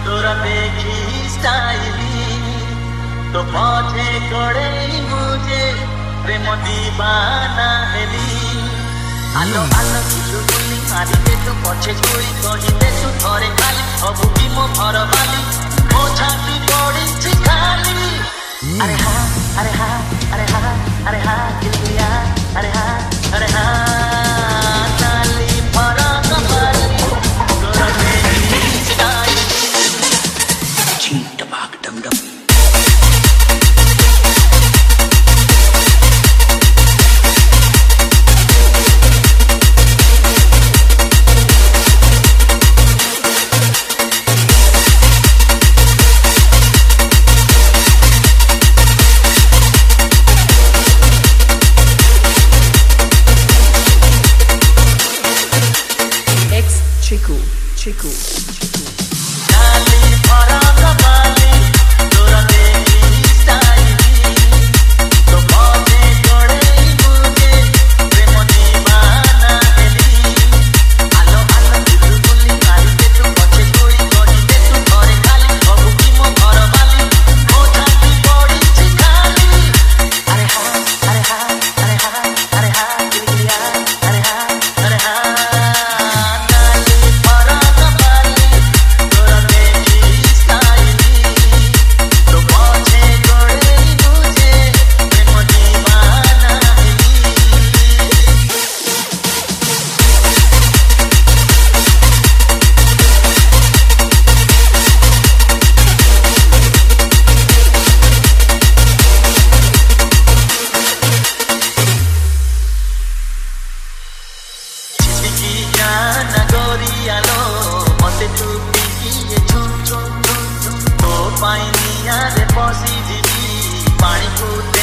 तोरा देखी स्टाइली तो पछे गड़े मुझे प्रेम दीवाना हेली आलो आलो किछु बोली मारी दे तू पछे गोली कही दे तू थरे खाली अब की मो घर वाली मो छाती पड़ी खाली अरे हा अरे हा अरे हा अरे हा दिल दिया अरे हा अरे हा नाली भरा कपाली तोरा देखी स्टाइली चीट भाग डम डम Chiku, Chiku. नाली भरा कपाली तोरा देखी स्टाइली तो पछे गड़े मुझे प्रेम दीवाना हेली आलो आलो किछु बोली मारी दे तू पछे गोली कही दे तू थरे खाली अब की मो घर वाली मो छाती पड़ी खाली अरे हा अरे हा अरे हा अरे हा दिल दिया अरे हा अरे हा नाली भरा कपाली तोरा देखी स्टाइली तो पछे गड़े मुझे प्रेम दीवाना हेली चिकी जाना गोरियालो मते चुपी किए छुम छुम छुम छुम तो पाइनिया रे पसी जीवी पानी कूदे